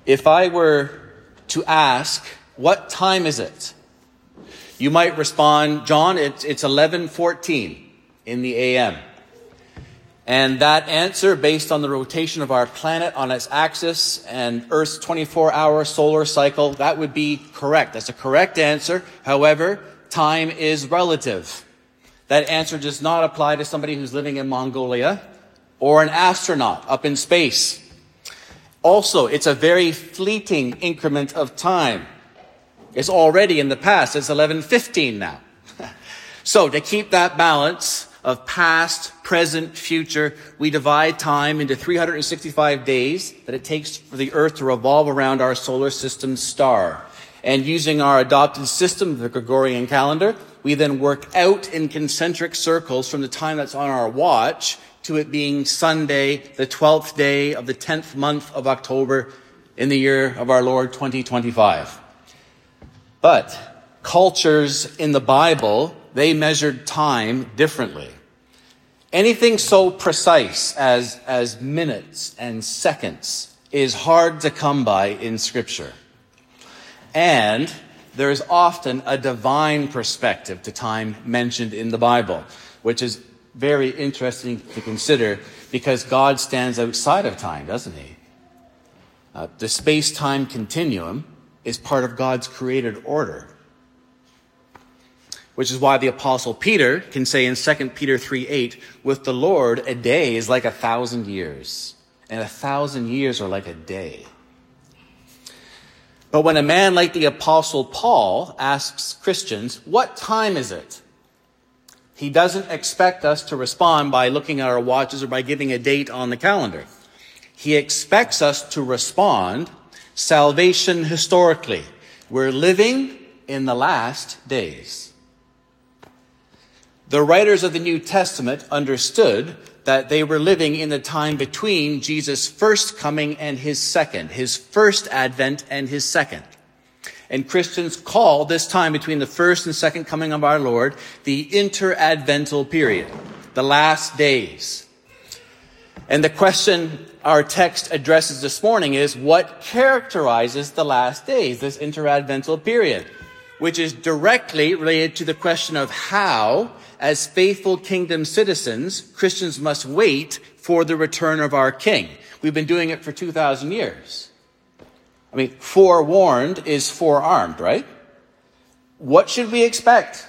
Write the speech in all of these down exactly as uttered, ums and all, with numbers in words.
If I were to ask, what time is it? You might respond, John, it's, it's eleven fourteen in the A M. And that answer, based on the rotation of our planet on its axis and Earth's twenty-four hour solar cycle, that would be correct. That's a correct answer. However, time is relative. That answer does not apply to somebody who's living in Mongolia or an astronaut up in space. Also, it's a very fleeting increment of time. It's already in the past. It's eleven fifteen now. So to keep that balance of past, present, future, we divide time into three hundred sixty-five days that it takes for the Earth to revolve around our solar system star. And using our adopted system, the Gregorian calendar, we then work out in concentric circles from the time that's on our watch to it being Sunday, the twelfth day of the tenth month of October in the year of our Lord twenty twenty-five. But cultures in the Bible, they measured time differently. Anything so precise as, as minutes and seconds is hard to come by in Scripture. And there is often a divine perspective to time mentioned in the Bible, which is very interesting to consider because God stands outside of time, doesn't he? Uh, the space-time continuum is part of God's created order. Which is why the Apostle Peter can say in Second Peter three eight, with the Lord, a day is like a thousand years, and a thousand years are like a day. But when a man like the Apostle Paul asks Christians, what time is it? He doesn't expect us to respond by looking at our watches or by giving a date on the calendar. He expects us to respond, salvation historically. We're living in the last days. The writers of the New Testament understood that they were living in the time between Jesus' first coming and his second, his first advent and his second. And Christians call this time between the first and second coming of our Lord the interadvental period, the last days. And the question our text addresses this morning is, what characterizes the last days, this interadvental period? Which is directly related to the question of how, as faithful kingdom citizens, Christians must wait for the return of our King. We've been doing it for two thousand years. I mean, forewarned is forearmed, right? What should we expect?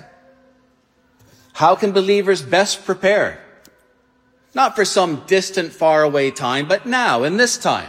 How can believers best prepare? Not for some distant, faraway time, but now, in this time.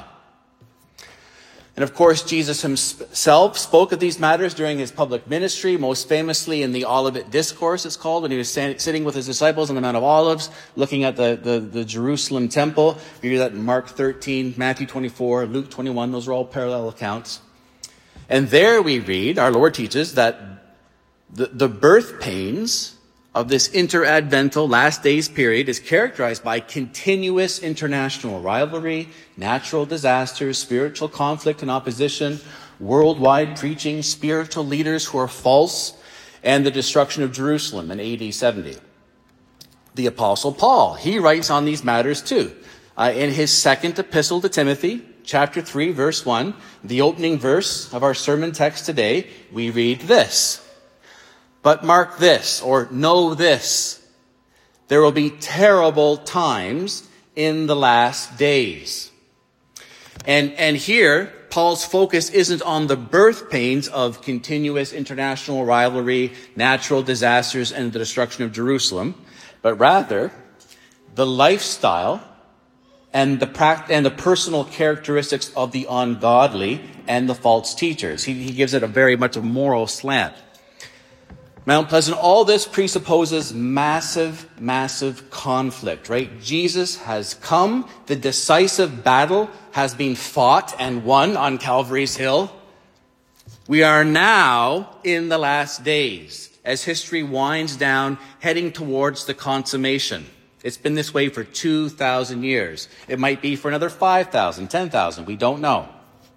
And of course, Jesus himself spoke of these matters during his public ministry, most famously in the Olivet Discourse, it's called, when he was sitting with his disciples on the Mount of Olives, looking at the, the, the Jerusalem temple. You hear that in Mark thirteen, Matthew twenty-four, Luke twenty-one. Those are all parallel accounts. And there we read, our Lord teaches that the, the birth pains of this interadvental last days period is characterized by continuous international rivalry, natural disasters, spiritual conflict and opposition, worldwide preaching, spiritual leaders who are false, and the destruction of Jerusalem in A D seventy. The Apostle Paul, he writes on these matters too. Uh, in his second epistle to Timothy, chapter three, verse one, the opening verse of our sermon text today, we read this. But mark this, or know this, there will be terrible times in the last days. And, and here, Paul's focus isn't on the birth pains of continuous international rivalry, natural disasters, and the destruction of Jerusalem, but rather the lifestyle and the pract- and the personal characteristics of the ungodly and the false teachers. He, he gives it a very much a moral slant. Mount Pleasant, all this presupposes massive, massive conflict, right? Jesus has come. The decisive battle has been fought and won on Calvary's Hill. We are now in the last days as history winds down, heading towards the consummation. It's been this way for two thousand years. It might be for another five thousand, ten thousand. We don't know.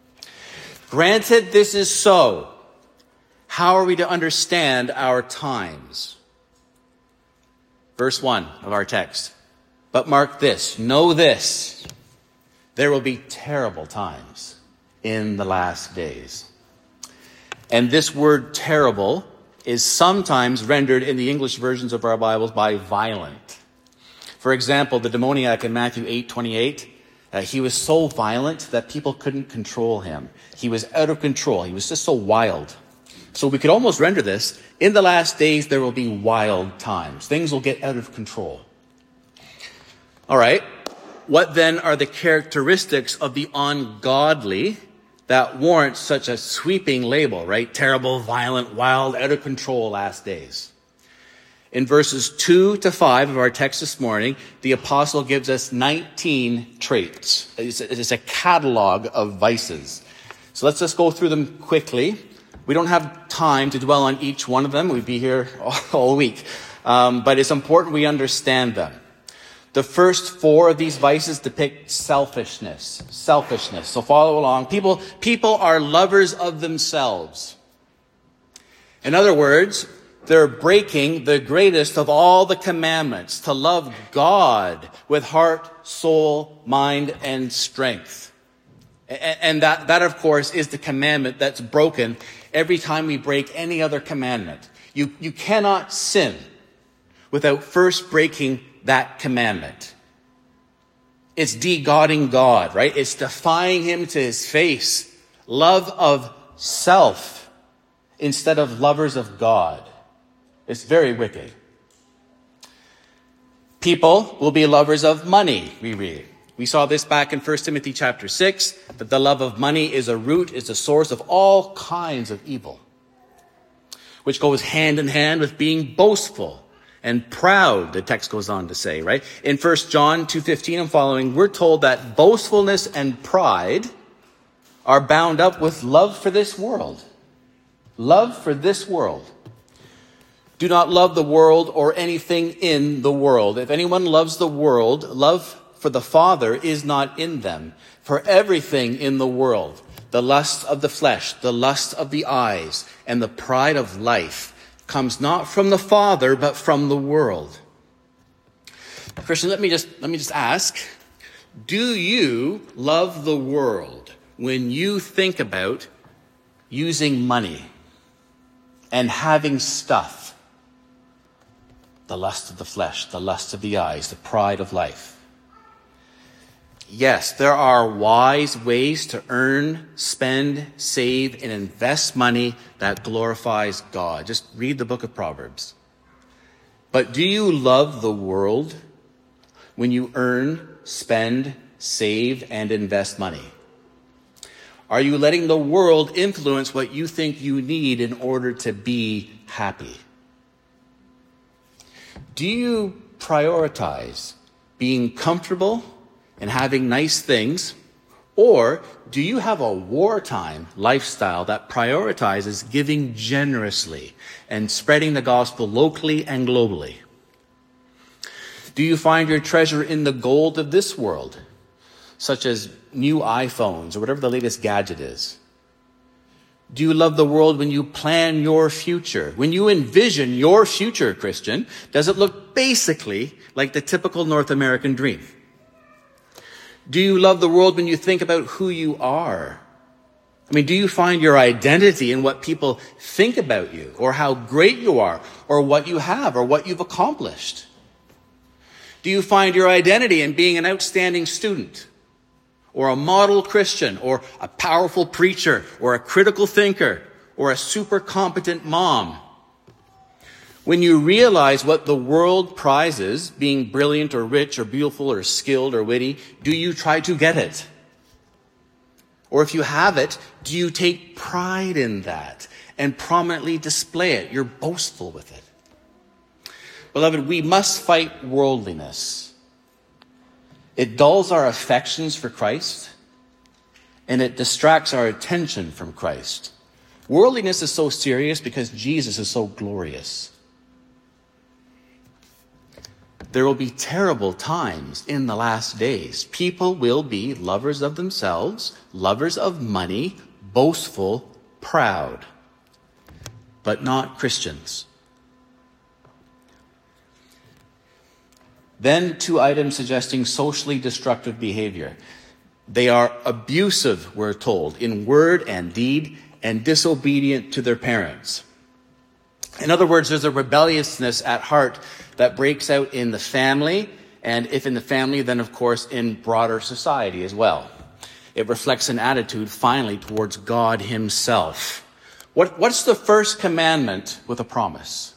Granted, this is so. How are we to understand our times? Verse one of our text. But mark this, know this, there will be terrible times in the last days. And this word terrible is sometimes rendered in the English versions of our Bibles by violent. For example, the demoniac in Matthew eight twenty-eight, uh, he was so violent that people couldn't control him. He was out of control. He was just so wild. So we could almost render this, in the last days there will be wild times. Things will get out of control. All right. What then are the characteristics of the ungodly that warrant such a sweeping label, right? Terrible, violent, wild, out of control last days. In verses two to five of our text this morning, the apostle gives us nineteen traits. It's a, it's a catalog of vices. So let's just go through them quickly. We don't have time to dwell on each one of them. We'd be here all, all week. Um, but it's important we understand them. The first four of these vices depict selfishness. Selfishness. So follow along. People, people are lovers of themselves. In other words, they're breaking the greatest of all the commandments, to love God with heart, soul, mind, and strength. And that, that, of course, is the commandment that's broken every time we break any other commandment. You, you cannot sin without first breaking that commandment. It's de-godding God, right? It's defying him to his face. Love of self instead of lovers of God. It's very wicked. People will be lovers of money, we read. We saw this back in First Timothy chapter six, that the love of money is a root, is a source of all kinds of evil, which goes hand in hand with being boastful and proud, the text goes on to say, right? In First John two fifteen and following, we're told that boastfulness and pride are bound up with love for this world. Love for this world. Do not love the world or anything in the world. If anyone loves the world, love for the Father is not in them. For everything in the world, the lust of the flesh, the lust of the eyes, and the pride of life, comes not from the Father, but from the world. Christian, let me just, let me just ask, do you love the world when you think about using money and having stuff? The lust of the flesh, the lust of the eyes, the pride of life. Yes, there are wise ways to earn, spend, save, and invest money that glorifies God. Just read the book of Proverbs. But do you love the world when you earn, spend, save, and invest money? Are you letting the world influence what you think you need in order to be happy? Do you prioritize being comfortable and having nice things, or do you have a wartime lifestyle that prioritizes giving generously and spreading the gospel locally and globally? Do you find your treasure in the gold of this world, such as new iPhones or whatever the latest gadget is? Do you love the world when you plan your future? When you envision your future, Christian, does it look basically like the typical North American dream? Do you love the world when you think about who you are? I mean, do you find your identity in what people think about you, or how great you are, or what you have, or what you've accomplished? Do you find your identity in being an outstanding student, or a model Christian, or a powerful preacher, or a critical thinker, or a super competent mom? When you realize what the world prizes, being brilliant or rich or beautiful or skilled or witty, do you try to get it? Or if you have it, do you take pride in that and prominently display it? You're boastful with it. Beloved, we must fight worldliness. It dulls our affections for Christ, and it distracts our attention from Christ. Worldliness is so serious because Jesus is so glorious. There will be terrible times in the last days. People will be lovers of themselves, lovers of money, boastful, proud, but not Christians. Then two items suggesting socially destructive behavior. They are abusive, we're told, in word and deed, and disobedient to their parents. In other words, there's a rebelliousness at heart that breaks out in the family, and if in the family, then of course in broader society as well. It reflects an attitude, finally, towards God himself. What, what's the first commandment with a promise?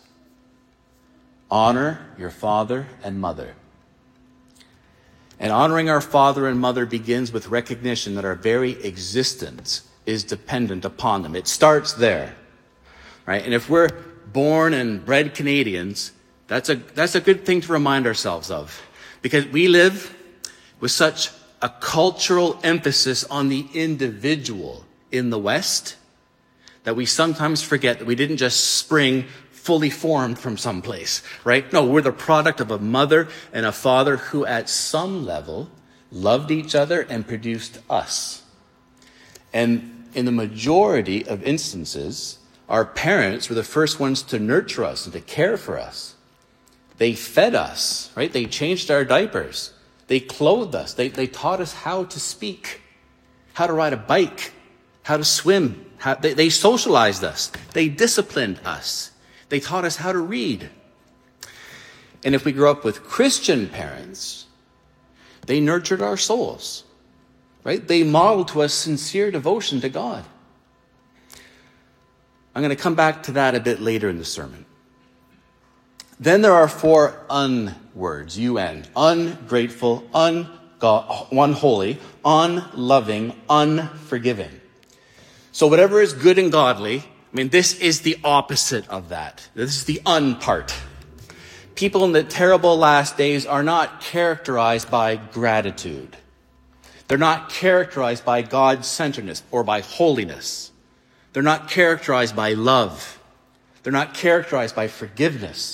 Honor your father and mother. And honoring our father and mother begins with recognition that our very existence is dependent upon them. It starts there, right? And if we're born and bred Canadians, that's a, that's a good thing to remind ourselves of, because we live with such a cultural emphasis on the individual in the West that we sometimes forget that we didn't just spring fully formed from someplace, right? No, we're the product of a mother and a father who at some level loved each other and produced us. And in the majority of instances, our parents were the first ones to nurture us and to care for us. They fed us, right? They changed our diapers. They clothed us. They, they taught us how to speak, how to ride a bike, how to swim. How, they, they socialized us. They disciplined us. They taught us how to read. And if we grew up with Christian parents, they nurtured our souls, right? They modeled to us sincere devotion to God. I'm going to come back to that a bit later in the sermon. Then there are four un words, U N. Ungrateful, ungo- unholy, unloving, unforgiving. So whatever is good and godly, I mean, this is the opposite of that. This is the un part. People in the terrible last days are not characterized by gratitude. They're not characterized by God-centeredness or by holiness. They're not characterized by love. They're not characterized by forgiveness.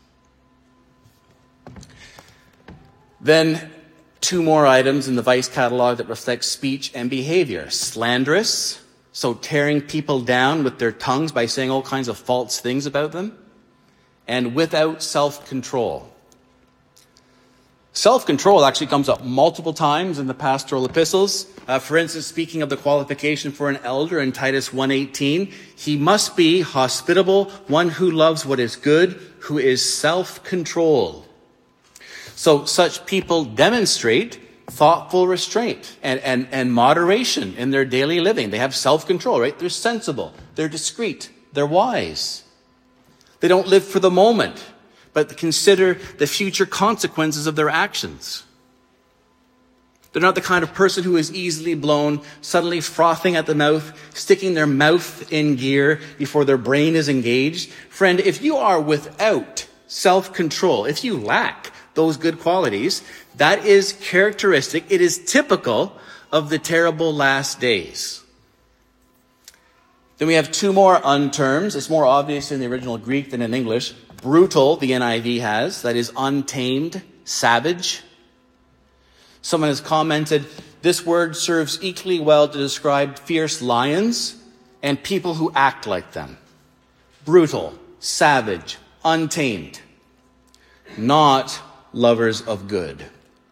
Then two more items in the Vice catalog that reflect speech and behavior. Slanderous, so tearing people down with their tongues by saying all kinds of false things about them. And without self-control. Self-control actually comes up multiple times in the pastoral epistles. Uh, for instance, speaking of the qualification for an elder in Titus one eighteen, he must be hospitable, one who loves what is good, who is self-controlled. So such people demonstrate thoughtful restraint and, and, and moderation in their daily living. They have self-control, right? They're sensible. They're discreet. They're wise. They don't live for the moment, but consider the future consequences of their actions. They're not the kind of person who is easily blown, suddenly frothing at the mouth, sticking their mouth in gear before their brain is engaged. Friend, if you are without self-control, if you lack those good qualities, that is characteristic, it is typical of the terrible last days. Then we have two more unterms. It's more obvious in the original Greek than in English. Brutal, the N I V has, that is untamed, savage. Someone has commented, this word serves equally well to describe fierce lions and people who act like them. Brutal, savage, untamed, not lovers of good.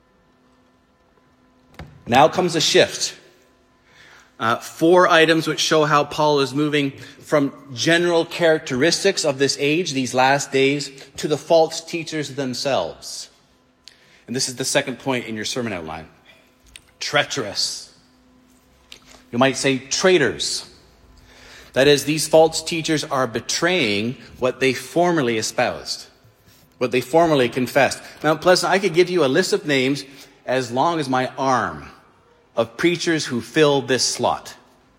Now comes a shift. Uh, four items which show how Paul is moving from general characteristics of this age, these last days, to the false teachers themselves. And this is the second point in your sermon outline. Treacherous. You might say traitors. That is, these false teachers are betraying what they formerly espoused, what they formerly confessed. Mount Pleasant, I could give you a list of names as long as my arm of preachers who fill this slot.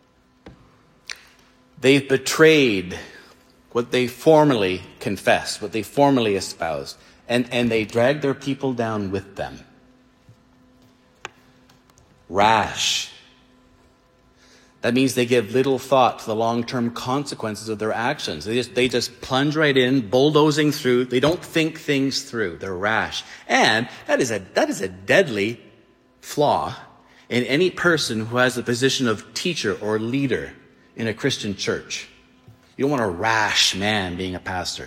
They've betrayed what they formerly confessed, what they formerly espoused, and, and they drag their people down with them. Rash. That means they give little thought to the long-term consequences of their actions. They just, they just plunge right in, bulldozing through. They don't think things through. They're rash. And that is a, that is a deadly flaw in any person who has the position of teacher or leader in a Christian church. You don't want a rash man being a pastor.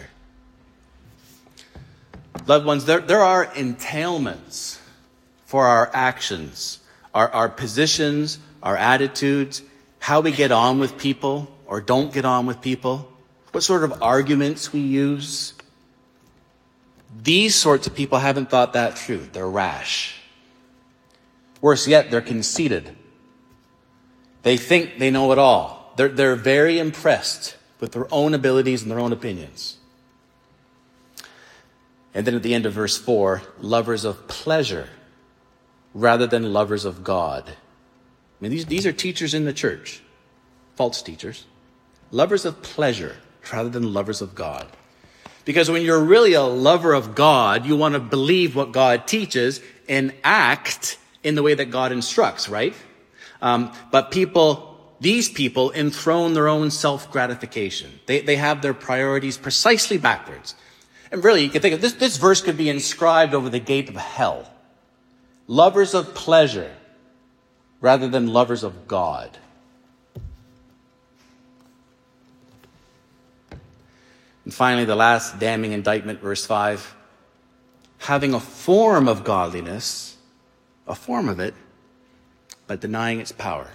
Loved ones, there, there are entailments for our actions our, our positions, our attitudes, how we get on with people or don't get on with people, what sort of arguments we use. These sorts of people haven't thought that through. They're rash. Worse yet, they're conceited. They think they know it all. They're, they're very impressed with their own abilities and their own opinions. And then at the end of verse four, lovers of pleasure rather than lovers of God. I mean, these, these are teachers in the church, false teachers. Lovers of pleasure rather than lovers of God. Because when you're really a lover of God, you want to believe what God teaches and act in the way that God instructs, right? Um, but people, these people enthrone their own self-gratification. They, they have their priorities precisely backwards. And really, you can think of this, this verse could be inscribed over the gate of hell. Lovers of pleasure rather than lovers of God. And finally, the last damning indictment, verse five. Having a form of godliness, a form of it, but denying its power.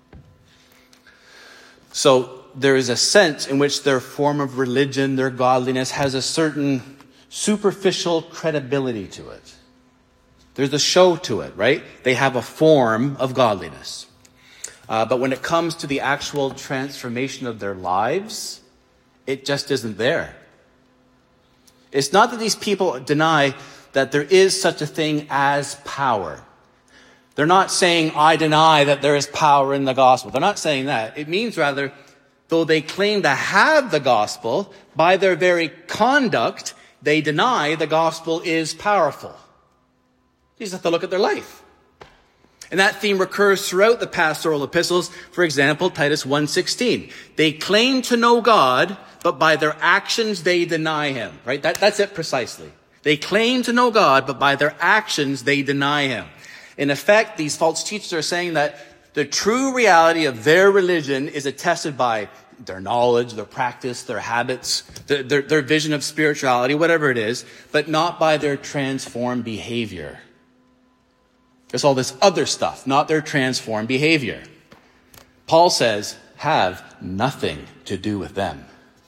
So there is a sense in which their form of religion, their godliness, has a certain superficial credibility to it. There's a show to it, right? They have a form of godliness. Uh, but when it comes to the actual transformation of their lives, it just isn't there. It's not that these people deny that there is such a thing as power. They're not saying, I deny that there is power in the gospel. They're not saying that. It means rather, though they claim to have the gospel, by their very conduct, they deny the gospel is powerful. You just have to look at their life. And that theme recurs throughout the pastoral epistles. For example, Titus one sixteen. They claim to know God, but by their actions they deny him. Right? That, that's it precisely. They claim to know God, but by their actions they deny him. In effect, these false teachers are saying that the true reality of their religion is attested by their knowledge, their practice, their habits, their, their, their vision of spirituality, whatever it is, but not by their transformed behavior. There's all this other stuff, not their transformed behavior. Paul says, have nothing to do with them.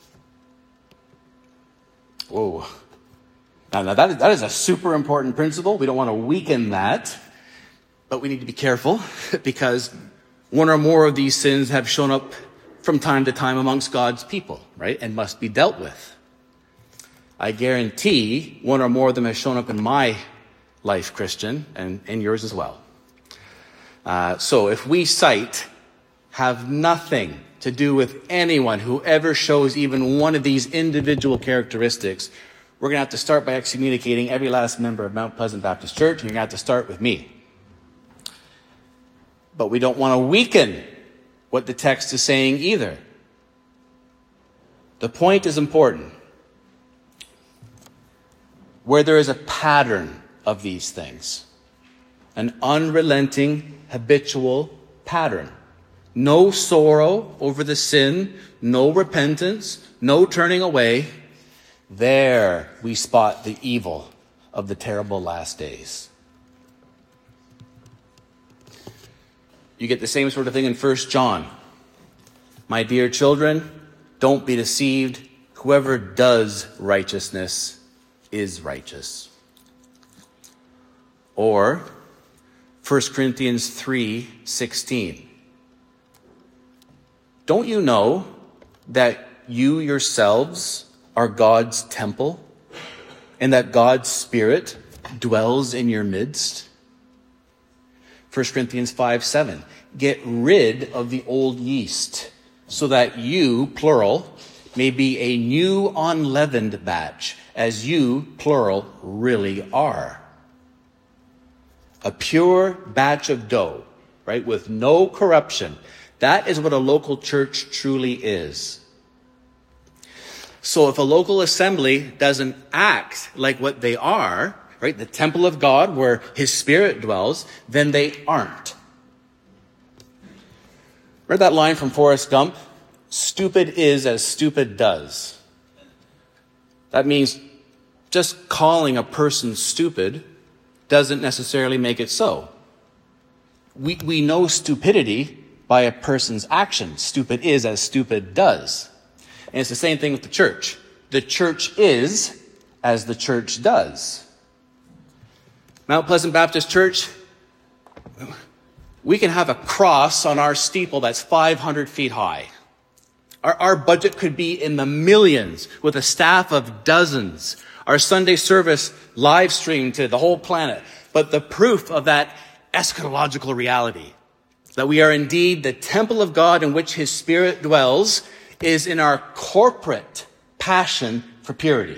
Whoa. Now, now that, is, that is a super important principle. We don't want to weaken that, but we need to be careful because one or more of these sins have shown up from time to time amongst God's people, right? And must be dealt with. I guarantee one or more of them has shown up in my life, Christian, and, and yours as well. Uh, so if we cite, have nothing to do with anyone who ever shows even one of these individual characteristics, we're going to have to start by excommunicating every last member of Mount Pleasant Baptist Church, and you're going to have to start with me. But we don't want to weaken what the text is saying either. The point is important. Where there is a pattern of these things, an unrelenting, habitual pattern. No sorrow over the sin, no repentance, no turning away. There we spot the evil of the terrible last days. You get the same sort of thing in First John. My dear children, don't be deceived. Whoever does righteousness is righteous. Or First Corinthians three sixteen. Don't you know that you yourselves are God's temple and that God's Spirit dwells in your midst? First Corinthians five seven. Get rid of the old yeast so that you, plural, may be a new unleavened batch, as you, plural, really are. A pure batch of dough, right, with no corruption. That is what a local church truly is. So if a local assembly doesn't act like what they are, right, the temple of God where his Spirit dwells, then they aren't. Read that line from Forrest Gump? Stupid is as stupid does. That means just calling a person stupid doesn't necessarily make it so. We, we know stupidity by a person's actions. Stupid is as stupid does. And it's the same thing with the church. The church is as the church does. Mount Pleasant Baptist Church, we can have a cross on our steeple that's five hundred feet high. Our, our budget could be in the millions with a staff of dozens. Our Sunday service live streamed to the whole planet. But the proof of that eschatological reality, that we are indeed the temple of God in which his Spirit dwells, is in our corporate passion for purity.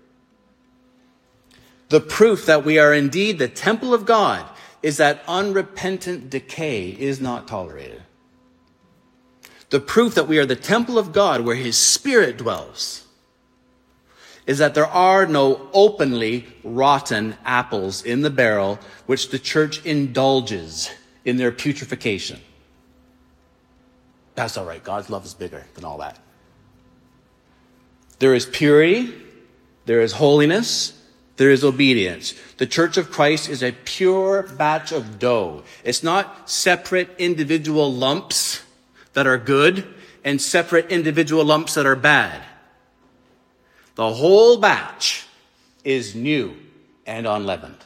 The proof that we are indeed the temple of God is that unrepentant decay is not tolerated. The proof that we are the temple of God where his Spirit dwells is that there are no openly rotten apples in the barrel which the church indulges in their putrefaction. That's all right. God's love is bigger than all that. There is purity. There is holiness. There is obedience. The Church of Christ is a pure batch of dough. It's not separate individual lumps that are good and separate individual lumps that are bad. The whole batch is new and unleavened.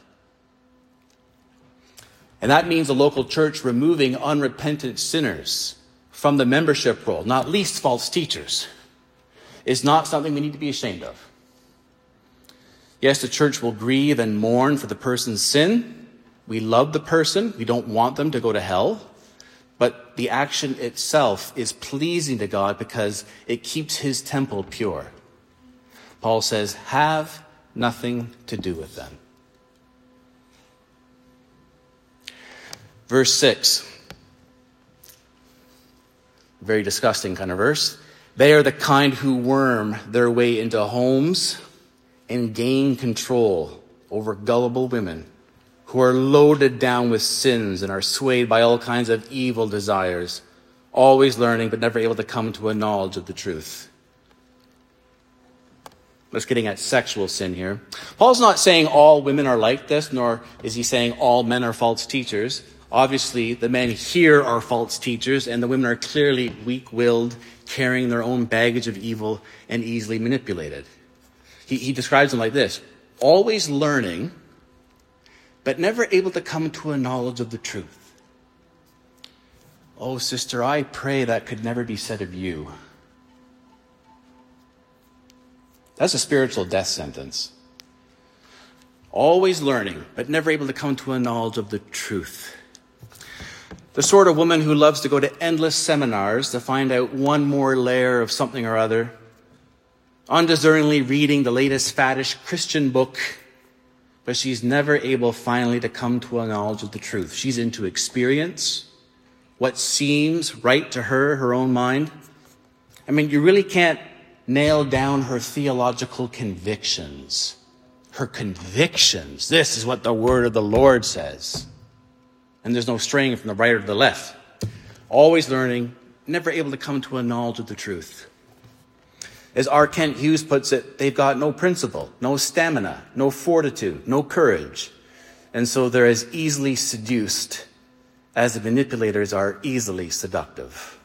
And that means the local church removing unrepentant sinners from the membership roll, not least false teachers, is not something we need to be ashamed of. Yes, the church will grieve and mourn for the person's sin. We love the person. We don't want them to go to hell. But the action itself is pleasing to God because it keeps his temple pure. Paul says, have nothing to do with them. Verse six. Very disgusting kind of verse. They are the kind who worm their way into homes and gain control over gullible women who are loaded down with sins and are swayed by all kinds of evil desires, always learning but never able to come to a knowledge of the truth. Let's getting at sexual sin here. Paul's not saying all women are like this, nor is he saying all men are false teachers. Obviously, the men here are false teachers, and the women are clearly weak-willed, carrying their own baggage of evil and easily manipulated. He, he describes them like this: always learning, but never able to come to a knowledge of the truth. Oh, sister, I pray that could never be said of you. That's a spiritual death sentence. Always learning, but never able to come to a knowledge of the truth. The sort of woman who loves to go to endless seminars to find out one more layer of something or other, undiscerningly reading the latest faddish Christian book, but she's never able finally to come to a knowledge of the truth. She's into experience, what seems right to her, her own mind. I mean, you really can't nail down her theological convictions. Her convictions. This is what the word of the Lord says. And there's no straying from the right or the left. Always learning, never able to come to a knowledge of the truth. As R. Kent Hughes puts it, they've got no principle, no stamina, no fortitude, no courage. And so they're as easily seduced as the manipulators are easily seductive.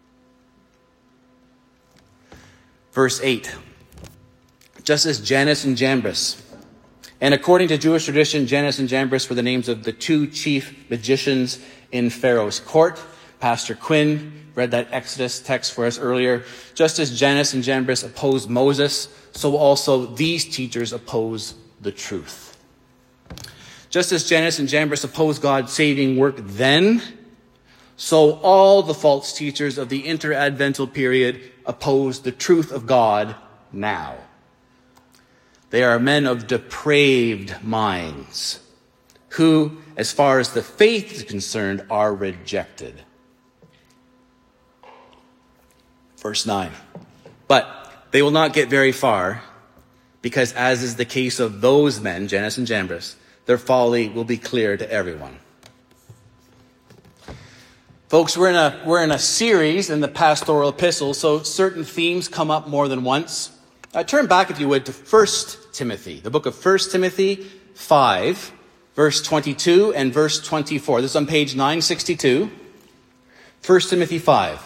Verse eight. Just as Jannes and Jambres, and according to Jewish tradition, Jannes and Jambres were the names of the two chief magicians in Pharaoh's court. Pastor Quinn read that Exodus text for us earlier. Just as Jannes and Jambres opposed Moses, so also these teachers oppose the truth. Just as Jannes and Jambres opposed God's saving work then, so all the false teachers of the interadvental period oppose the truth of God now. They are men of depraved minds who, as far as the faith is concerned, are rejected. Verse nine. But they will not get very far because, as is the case of those men, Jannes and Jambres, their folly will be clear to everyone. Folks, we're in a, we're in a series in the pastoral epistles, so certain themes come up more than once. Uh, turn back, if you would, to First Timothy, the book of First Timothy five, verse twenty-two and verse twenty-four. This is on page nine sixty-two, First Timothy five.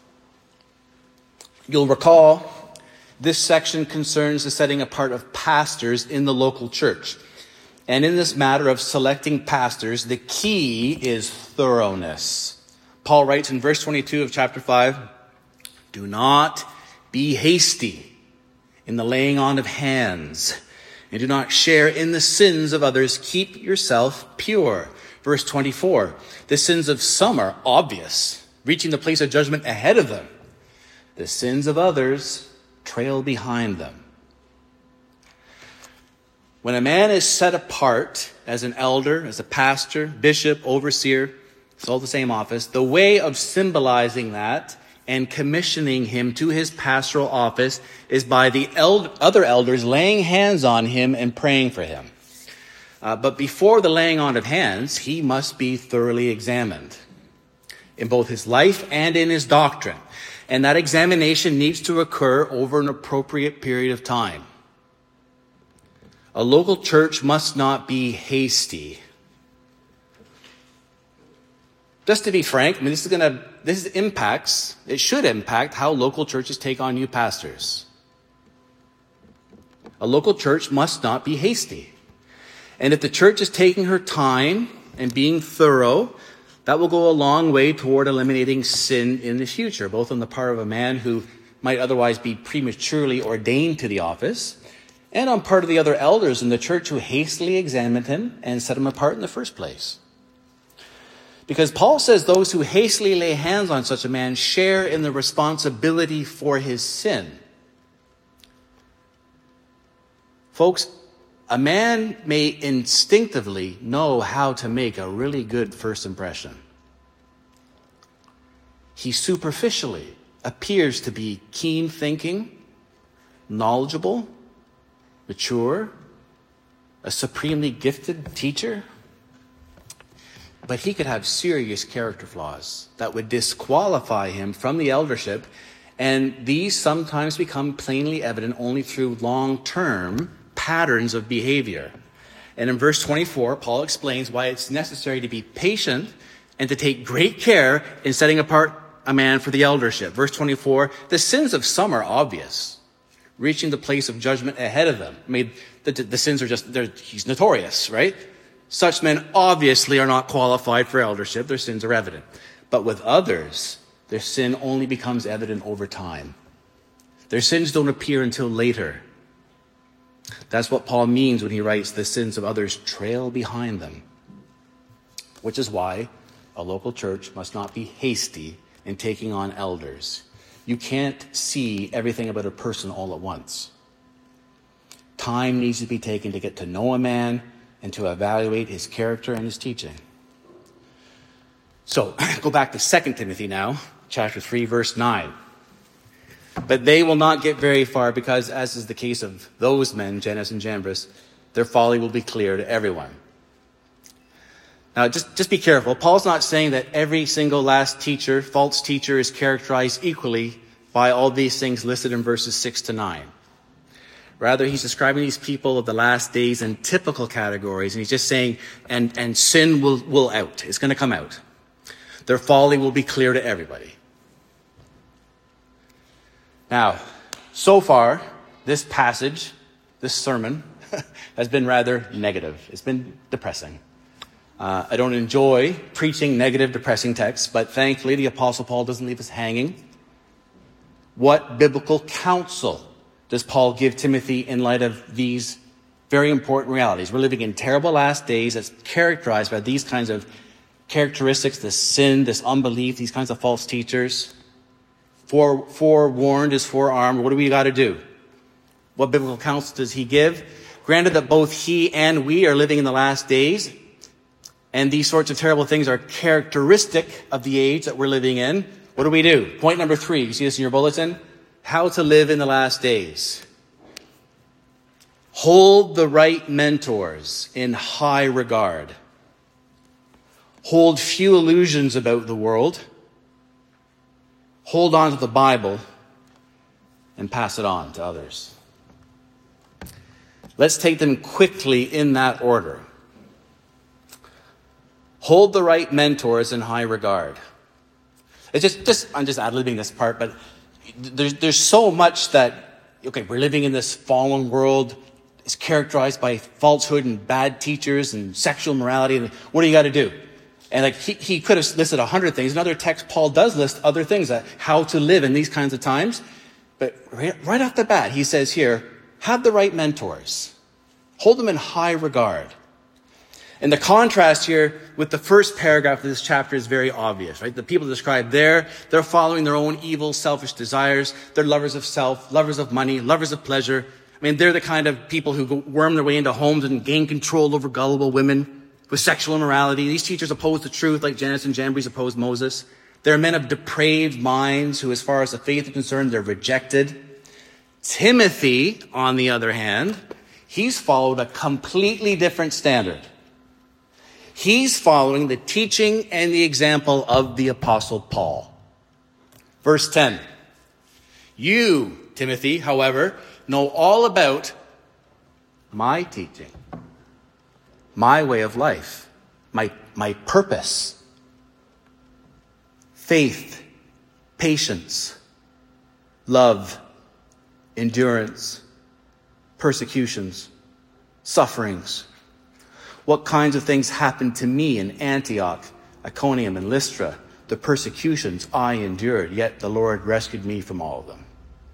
You'll recall this section concerns the setting apart of pastors in the local church. And in this matter of selecting pastors, the key is thoroughness. Paul writes in verse twenty-two of chapter five, "Do not be hasty in the laying on of hands, and do not share in the sins of others. Keep yourself pure." Verse twenty-four, "The sins of some are obvious, reaching the place of judgment ahead of them. The sins of others trail behind them." When a man is set apart as an elder, as a pastor, bishop, overseer, it's all the same office, the way of symbolizing that and commissioning him to his pastoral office is by the eld- other elders laying hands on him and praying for him. Uh, but before the laying on of hands, he must be thoroughly examined in both his life and in his doctrine. And that examination needs to occur over an appropriate period of time. A local church must not be hasty. Just to be frank, I mean, this is going to, this impacts, it should impact how local churches take on new pastors. A local church must not be hasty. And if the church is taking her time and being thorough, that will go a long way toward eliminating sin in the future, both on the part of a man who might otherwise be prematurely ordained to the office, and on part of the other elders in the church who hastily examined him and set him apart in the first place. Because Paul says those who hastily lay hands on such a man share in the responsibility for his sin. Folks, a man may instinctively know how to make a really good first impression. He superficially appears to be keen thinking, knowledgeable, mature, a supremely gifted teacher. But he could have serious character flaws that would disqualify him from the eldership, and these sometimes become plainly evident only through long-term patterns of behavior. And in verse twenty-four, Paul explains why it's necessary to be patient and to take great care in setting apart a man for the eldership. Verse twenty-four, "The sins of some are obvious, reaching the place of judgment ahead of them." I mean, the, the sins are just, he's notorious, right? Such men obviously are not qualified for eldership. Their sins are evident. But with others, their sin only becomes evident over time. Their sins don't appear until later. That's what Paul means when he writes, "The sins of others trail behind them." Which is why a local church must not be hasty in taking on elders. You can't see everything about a person all at once. Time needs to be taken to get to know a man and to evaluate his character and his teaching. So, go back to Second Timothy now, chapter three, verse nine. "But they will not get very far because, as is the case of those men, Jannes and Jambres, their folly will be clear to everyone." Now, just, just be careful. Paul's not saying that every single last teacher, false teacher, is characterized equally by all these things listed in verses six to nine. Rather, he's describing these people of the last days in typical categories, and he's just saying, and, and sin will, will out. It's going to come out. Their folly will be clear to everybody. Now, so far, this passage, this sermon, has been rather negative. It's been depressing. Uh, I don't enjoy preaching negative, depressing texts, but thankfully the Apostle Paul doesn't leave us hanging. What biblical counsel does Paul give Timothy in light of these very important realities? We're living in terrible last days that's characterized by these kinds of characteristics, this sin, this unbelief, these kinds of false teachers. Fore, forewarned is forearmed. What do we got to do? What biblical counsel does he give? Granted that both he and we are living in the last days, and these sorts of terrible things are characteristic of the age that we're living in, what do we do? Point number three, you see this in your bulletin? How to live in the last days. Hold the right mentors in high regard. Hold few illusions about the world. Hold on to the Bible and pass it on to others. Let's take them quickly in that order. Hold the right mentors in high regard. It's just, just I'm just ad-libbing this part, but there's, there's so much that, okay, we're living in this fallen world. It's characterized by falsehood and bad teachers and sexual morality. And what do you got to do? And like he, he could have listed a hundred things. In other texts, Paul does list other things, that how to live in these kinds of times. But right, right off the bat, he says here, have the right mentors. Hold them in high regard. And the contrast here with the first paragraph of this chapter is very obvious, right? The people described there, they're following their own evil, selfish desires. They're lovers of self, lovers of money, lovers of pleasure. I mean, they're the kind of people who go worm their way into homes and gain control over gullible women with sexual immorality. These teachers oppose the truth like Jannes and Jambres opposed Moses. They're men of depraved minds who, as far as the faith is concerned, they're rejected. Timothy, on the other hand, he's followed a completely different standard. He's following the teaching and the example of the Apostle Paul. Verse ten. You, Timothy, however, know all about my teaching, my way of life, my, my purpose, faith, patience, love, endurance, persecutions, sufferings. What kinds of things happened to me in Antioch, Iconium, and Lystra? The persecutions I endured, yet the Lord rescued me from all of them.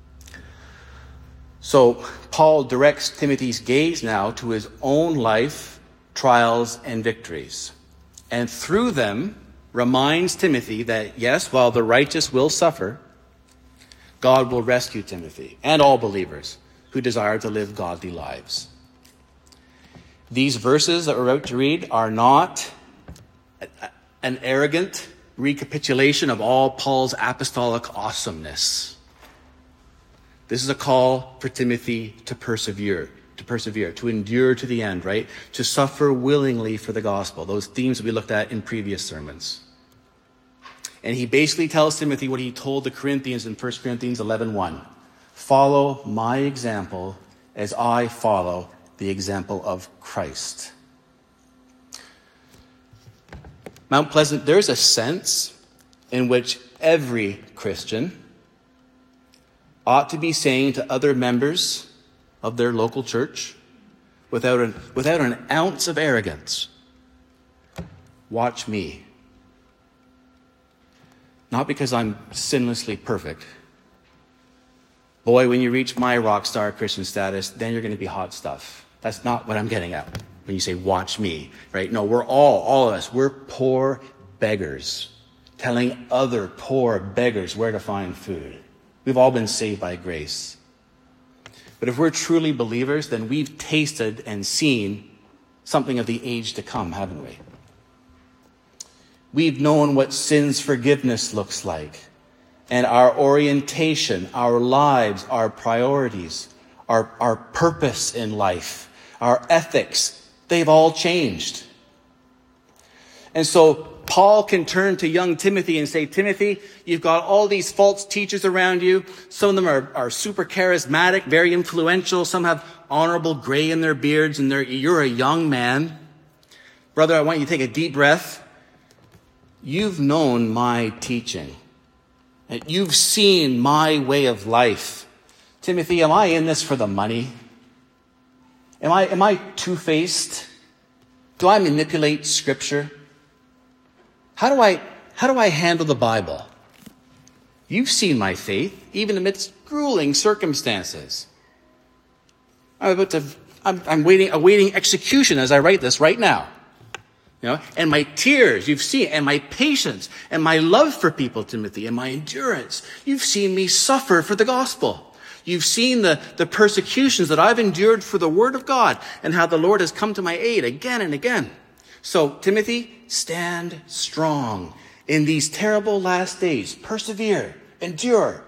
So Paul directs Timothy's gaze now to his own life, trials, and victories. And through them reminds Timothy that, yes, while the righteous will suffer, God will rescue Timothy and all believers who desire to live godly lives. These verses that we're about to read are not an arrogant recapitulation of all Paul's apostolic awesomeness. This is a call for Timothy to persevere, to persevere, to endure to the end, right? To suffer willingly for the gospel. Those themes we looked at in previous sermons. And he basically tells Timothy what he told the Corinthians in First Corinthians eleven one. Follow my example as I follow the example of Christ. Mount Pleasant, there's a sense in which every Christian ought to be saying to other members of their local church, without an, without an ounce of arrogance, watch me. Not because I'm sinlessly perfect. Boy, when you reach my rock star Christian status, then you're going to be hot stuff. That's not what I'm getting at when you say, watch me, right? No, we're all, all of us, we're poor beggars, telling other poor beggars where to find food. We've all been saved by grace. But if we're truly believers, then we've tasted and seen something of the age to come, haven't we? We've known what sin's forgiveness looks like. And our orientation, our lives, our priorities, our, our purpose in life, our ethics, they've all changed. And so Paul can turn to young Timothy and say, Timothy, you've got all these false teachers around you. Some of them are, are super charismatic, very influential. Some have honorable gray in their beards, and they're, you're a young man. Brother, I want you to take a deep breath. You've known my teaching. You've seen my way of life. Timothy, am I in this for the money? Am I, am I two-faced? Do I manipulate Scripture? How do I, how do I handle the Bible? You've seen my faith, even amidst grueling circumstances. I'm about to, I'm, I'm waiting, awaiting execution as I write this right now. You know, and my tears, you've seen, and my patience, and my love for people, Timothy, and my endurance. You've seen me suffer for the gospel. You've seen the, the persecutions that I've endured for the word of God, and how the Lord has come to my aid again and again. So, Timothy, stand strong in these terrible last days. Persevere, endure.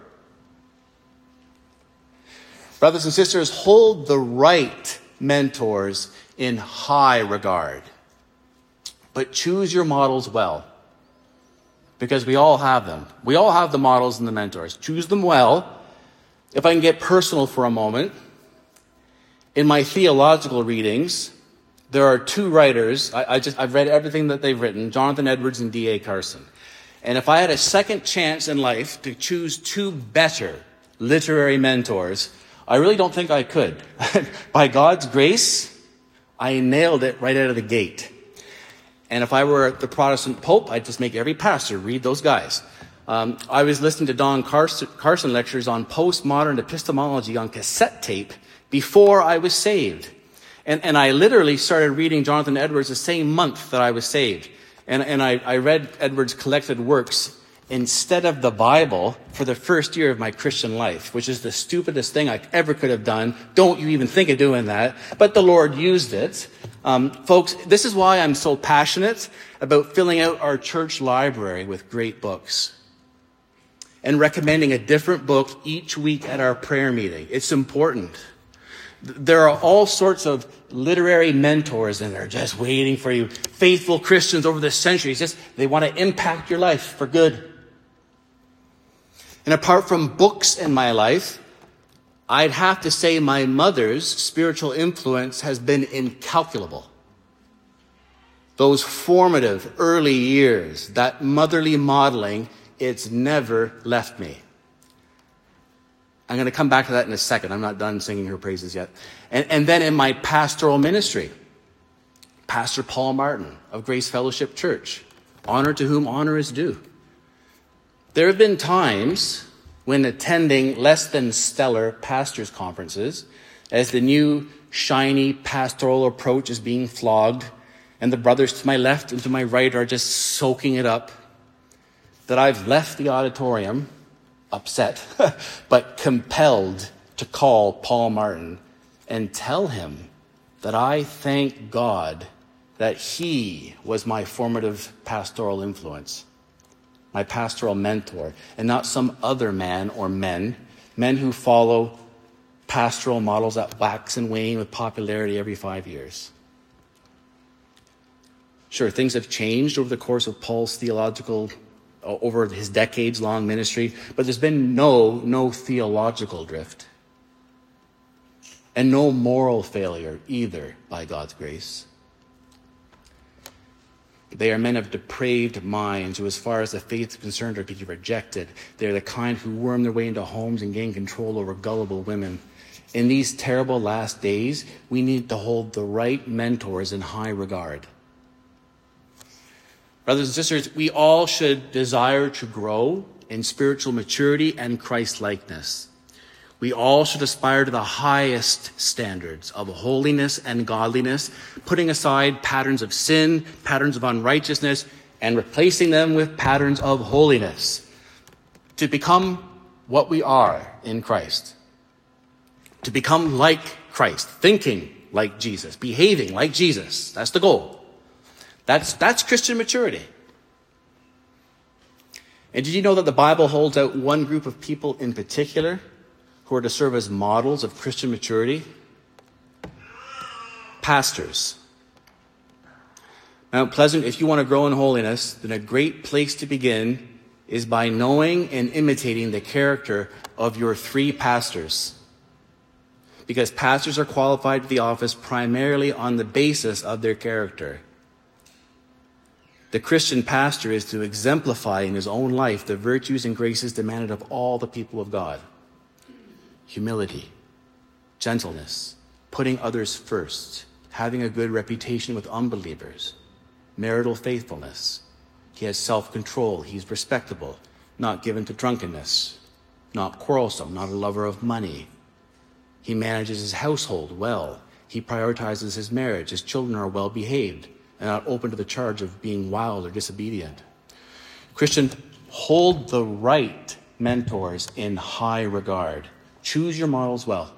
Brothers and sisters, hold the right mentors in high regard. But choose your models well, because we all have them. We all have the models and the mentors. Choose them well. If I can get personal for a moment, in my theological readings, There are two writers. I, I just, I've read everything that they've written, Jonathan Edwards and D A Carson. And if I had a second chance in life to choose two better literary mentors, I really don't think I could. By God's grace, I nailed it right out of the gate. And if I were the Protestant Pope, I'd just make every pastor read those guys. Um, I was listening to Don Carson, Carson lectures on postmodern epistemology on cassette tape before I was saved. And, and I literally started reading Jonathan Edwards the same month that I was saved. And, and I, I read Edwards' collected works instead of the Bible for the first year of my Christian life, which is the stupidest thing I ever could have done. Don't you even think of doing that. But the Lord used it. Um, folks, this is why I'm so passionate about filling out our church library with great books and recommending a different book each week at our prayer meeting. It's important. There are all sorts of literary mentors and they're just waiting for you. Faithful Christians over the centuries, just they want to impact your life for good. And apart from books in my life, I'd have to say my mother's spiritual influence has been incalculable. Those formative early years, that motherly modeling, it's never left me. I'm going to come back to that in a second. I'm not done singing her praises yet. And, and then in my pastoral ministry, Pastor Paul Martin of Grace Fellowship Church, honor to whom honor is due. There have been times when attending less than stellar pastors' conferences, as the new shiny pastoral approach is being flogged, and the brothers to my left and to my right are just soaking it up, that I've left the auditorium upset, but compelled to call Paul Martin and tell him that I thank God that he was my formative pastoral influence, my pastoral mentor, and not some other man or men, men who follow pastoral models that wax and wane with popularity every five years. Sure, things have changed over the course of Paul's theological over his decades-long ministry, but there's been no, no theological drift. And no moral failure either, by God's grace. They are men of depraved minds who, as far as the faith is concerned, are to be rejected. They are the kind who worm their way into homes and gain control over gullible women. In these terrible last days, we need to hold the right mentors in high regard. Brothers and sisters, we all should desire to grow in spiritual maturity and Christ-likeness. We all should aspire to the highest standards of holiness and godliness, putting aside patterns of sin, patterns of unrighteousness, and replacing them with patterns of holiness, to become what we are in Christ, to become like Christ, thinking like Jesus, behaving like Jesus. That's the goal. That's, that's Christian maturity. And did you know that the Bible holds out one group of people in particular who are to serve as models of Christian maturity? Pastors. Mount Pleasant, if you want to grow in holiness, then a great place to begin is by knowing and imitating the character of your three pastors. Because pastors are qualified for the office primarily on the basis of their character. The Christian pastor is to exemplify in his own life the virtues and graces demanded of all the people of God. Humility, gentleness, putting others first, having a good reputation with unbelievers, marital faithfulness. He has self-control. He's respectable, not given to drunkenness, not quarrelsome, not a lover of money. He manages his household well. He prioritizes his marriage. His children are well behaved and not open to the charge of being wild or disobedient. Christian, hold the right mentors in high regard. Choose your models well.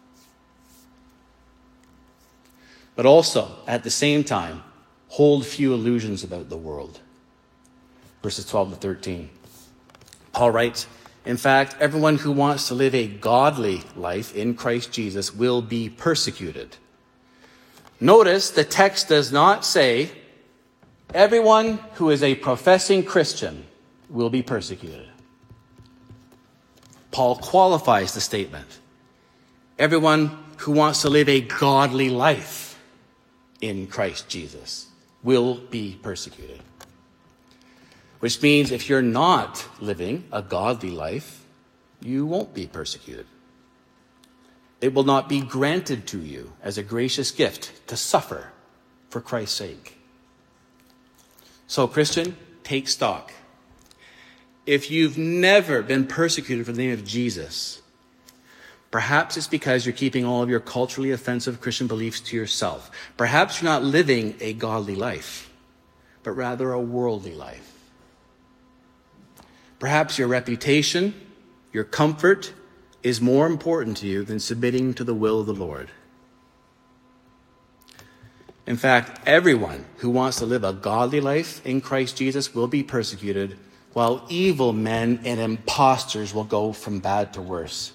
But also, at the same time, hold few illusions about the world. Verses twelve to thirteen. Paul writes, in fact, everyone who wants to live a godly life in Christ Jesus will be persecuted. Notice the text does not say everyone who is a professing Christian will be persecuted. Paul qualifies the statement. Everyone who wants to live a godly life in Christ Jesus will be persecuted. Which means if you're not living a godly life, you won't be persecuted. It will not be granted to you as a gracious gift to suffer for Christ's sake. So, Christian, take stock. If you've never been persecuted for the name of Jesus, perhaps it's because you're keeping all of your culturally offensive Christian beliefs to yourself. Perhaps you're not living a godly life, but rather a worldly life. Perhaps your reputation, your comfort, is more important to you than submitting to the will of the Lord. In fact, everyone who wants to live a godly life in Christ Jesus will be persecuted, while evil men and impostors will go from bad to worse.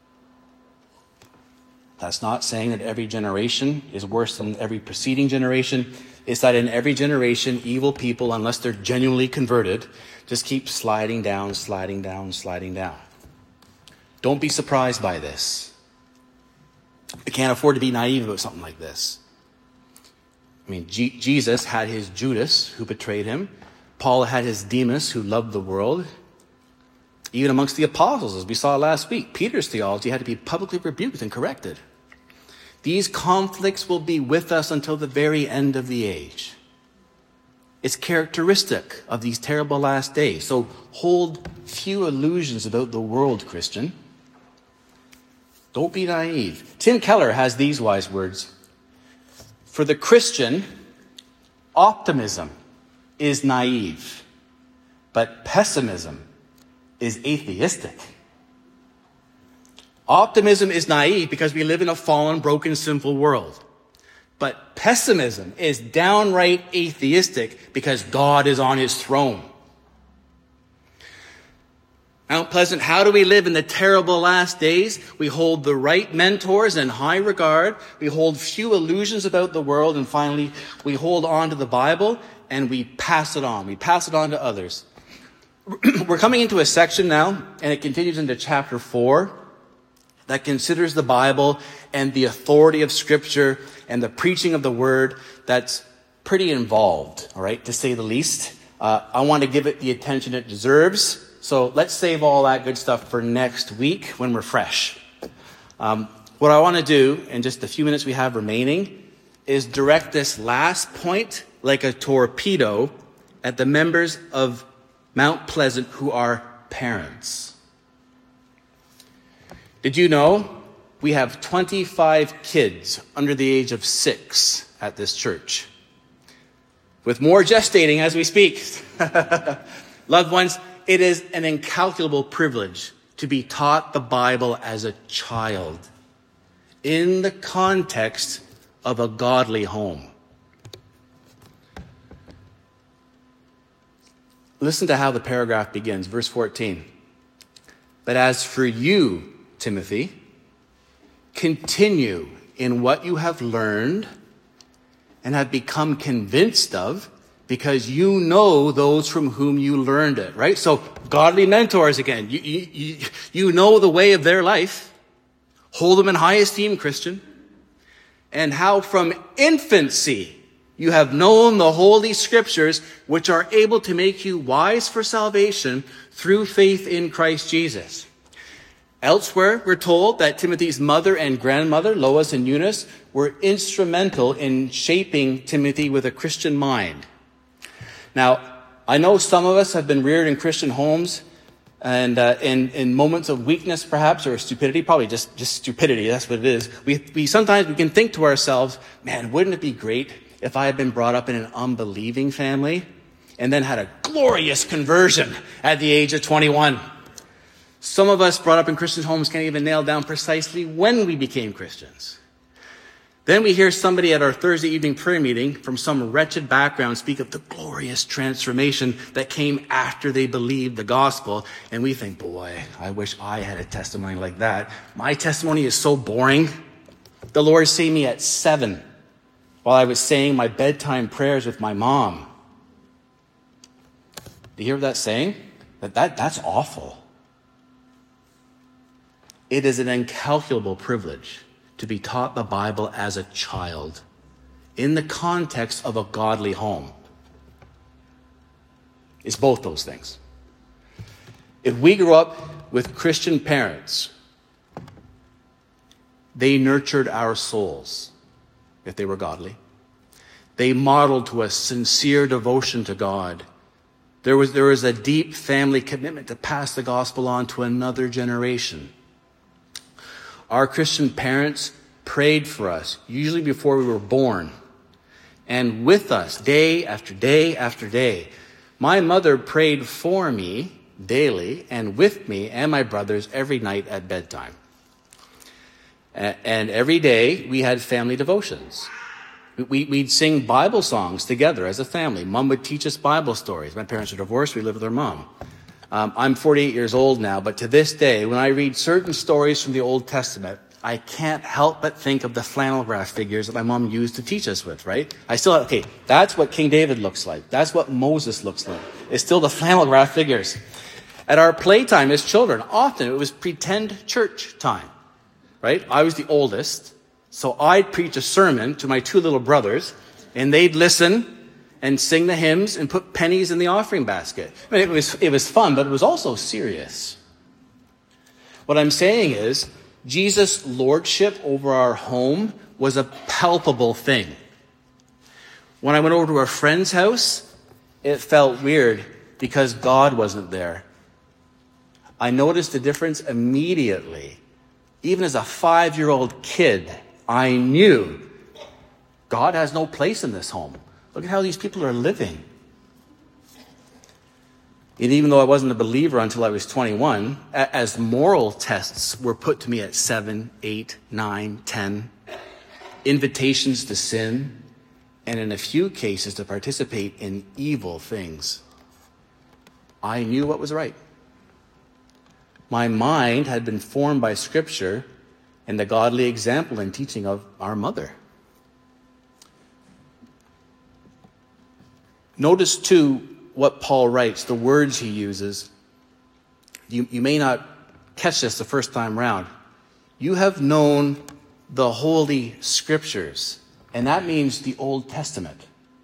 That's not saying that every generation is worse than every preceding generation. It's that in every generation, evil people, unless they're genuinely converted, just keep sliding down, sliding down, sliding down. Don't be surprised by this. You can't afford to be naive about something like this. I mean, G- Jesus had his Judas who betrayed him. Paul had his Demas who loved the world. Even amongst the apostles, as we saw last week, Peter's theology had to be publicly rebuked and corrected. These conflicts will be with us until the very end of the age. It's characteristic of these terrible last days. So hold few illusions about the world, Christian. Don't be naive. Tim Keller has these wise words. For the Christian, optimism is naive, but pessimism is atheistic. Optimism is naive because we live in a fallen, broken, sinful world. But pessimism is downright atheistic because God is on his throne. Mount Pleasant, how do we live in the terrible last days? We hold the right mentors in high regard. We hold few illusions about the world. And finally, we hold on to the Bible and we pass it on. We pass it on to others. We're coming into a section now, and it continues into chapter four, that considers the Bible and the authority of Scripture and the preaching of the Word. That's pretty involved, all right, to say the least. Uh, I want to give it the attention it deserves. So let's save all that good stuff for next week when we're fresh. Um, what I want to do in just the few minutes we have remaining is direct this last point like a torpedo at the members of Mount Pleasant who are parents. Did you know we have twenty-five kids under the age of six at this church? With more gestating as we speak. Loved ones, it is an incalculable privilege to be taught the Bible as a child in the context of a godly home. Listen to how the paragraph begins, verse fourteen. But as for you, Timothy, continue in what you have learned and have become convinced of, because you know those from whom you learned it, right? So godly mentors again. You, you, you know the way of their life. Hold them in high esteem, Christian. And how from infancy you have known the Holy Scriptures, which are able to make you wise for salvation through faith in Christ Jesus. Elsewhere, we're told that Timothy's mother and grandmother, Lois and Eunice, were instrumental in shaping Timothy with a Christian mind. Now, I know some of us have been reared in Christian homes, and uh, in, in moments of weakness, perhaps, or stupidity, probably just, just stupidity, that's what it is. We, we sometimes we can think to ourselves, man, wouldn't it be great if I had been brought up in an unbelieving family and then had a glorious conversion at the age of twenty-one? Some of us brought up in Christian homes can't even nail down precisely when we became Christians. Then we hear somebody at our Thursday evening prayer meeting from some wretched background speak of the glorious transformation that came after they believed the gospel. And we think, boy, I wish I had a testimony like that. My testimony is so boring. The Lord saved me at seven while I was saying my bedtime prayers with my mom. Do you hear that saying? That, that That's awful. It is an incalculable privilege to be taught the Bible as a child in the context of a godly home. It's both those things. If we grew up with Christian parents, they nurtured our souls, if they were godly. They modeled to us sincere devotion to God. There was, there was a deep family commitment to pass the gospel on to another generation. Our Christian parents prayed for us, usually before we were born, and with us day after day after day. My mother prayed for me daily and with me and my brothers every night at bedtime. And every day we had family devotions. We, we'd sing Bible songs together as a family. Mom would teach us Bible stories. My parents are divorced. We live with our mom. Um, I'm forty-eight years old now, but to this day, when I read certain stories from the Old Testament, I can't help but think of the flannel graph figures that my mom used to teach us with, right? I still have, okay, that's what King David looks like. That's what Moses looks like. It's still the flannel graph figures. At our playtime as children, often it was pretend church time, right? I was the oldest. So I'd preach a sermon to my two little brothers, and they'd listen and sing the hymns and put pennies in the offering basket. I mean, it was, it was fun, but it was also serious. What I'm saying is, Jesus' lordship over our home was a palpable thing. When I went over to a friend's house, it felt weird because God wasn't there. I noticed the difference immediately. Even as a five-year-old kid, I knew God has no place in this home. Look at how these people are living. And even though I wasn't a believer until I was twenty-one, as moral tests were put to me at seven, eight, nine, ten, invitations to sin, and in a few cases to participate in evil things, I knew what was right. My mind had been formed by Scripture and the godly example and teaching of our mother. Notice, too, what Paul writes, the words he uses. You, you may not catch this the first time round. You have known the Holy Scriptures, and that means the Old Testament,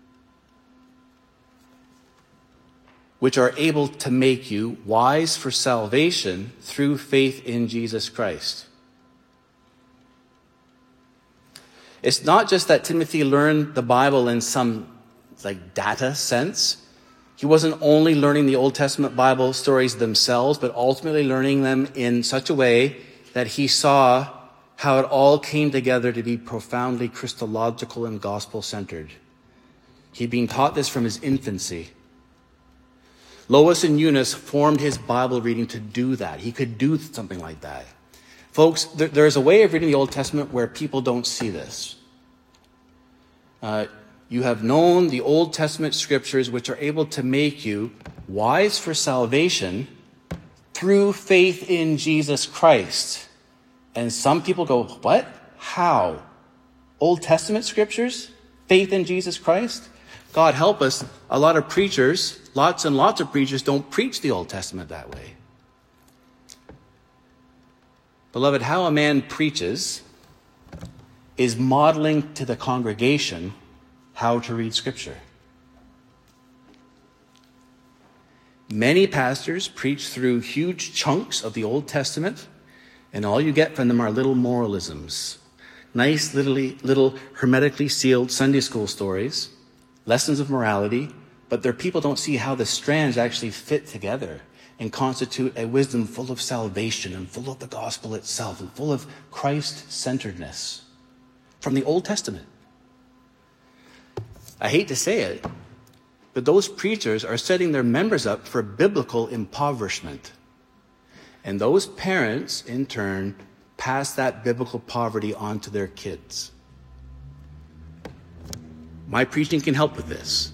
which are able to make you wise for salvation through faith in Jesus Christ. It's not just that Timothy learned the Bible in some like data sense. He wasn't only learning the Old Testament Bible stories themselves, but ultimately learning them in such a way that he saw how it all came together to be profoundly Christological and gospel-centered. He'd been taught this from his infancy. Lois and Eunice formed his Bible reading to do that. He could do something like that. Folks, there, there's a way of reading the Old Testament where people don't see this. Uh, you have known the Old Testament scriptures, which are able to make you wise for salvation through faith in Jesus Christ. And some people go, what? How? Old Testament scriptures? Faith in Jesus Christ? God help us. A lot of preachers, lots and lots of preachers don't preach the Old Testament that way. Beloved, how a man preaches is modeling to the congregation how to read Scripture. Many pastors preach through huge chunks of the Old Testament, and all you get from them are little moralisms, nice little, little hermetically sealed Sunday school stories, lessons of morality, but their people don't see how the strands actually fit together and constitute a wisdom full of salvation and full of the gospel itself and full of Christ-centeredness from the Old Testament. I hate to say it, but those preachers are setting their members up for biblical impoverishment. And those parents, in turn, pass that biblical poverty on to their kids. My preaching can help with this.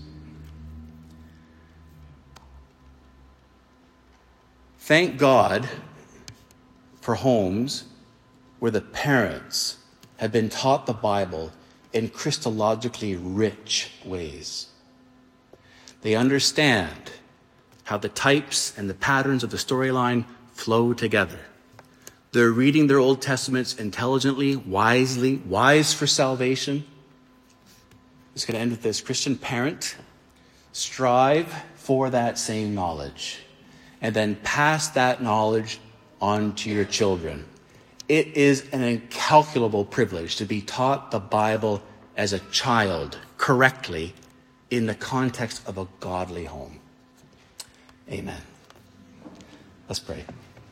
Thank God for homes where the parents have been taught the Bible in Christologically rich ways. They understand how the types and the patterns of the storyline flow together. They're reading their Old Testaments intelligently, wisely, wise for salvation. just going to end with this. Christian parent, strive for that same knowledge and then pass that knowledge on to your children. It is an incalculable privilege to be taught the Bible as a child correctly in the context of a godly home. Amen. Let's pray.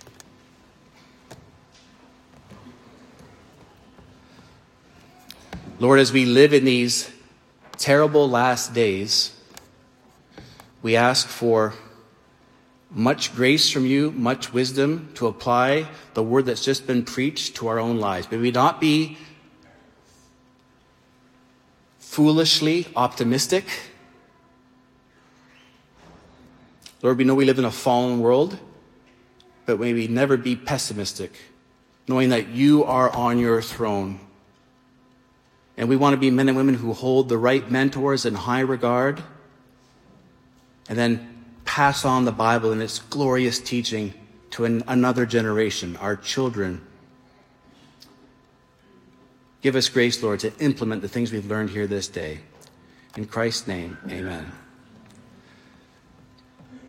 Lord, as we live in these terrible last days, we ask for much grace from you, much wisdom to apply the word that's just been preached to our own lives. May we not be foolishly optimistic. Lord, we know we live in a fallen world, but may we never be pessimistic, knowing that you are on your throne. And we want to be men and women who hold the right mentors in high regard and then pass on the Bible and its glorious teaching to an, another generation, our children. Give us grace, Lord, to implement the things we've learned here this day. In Christ's name, amen.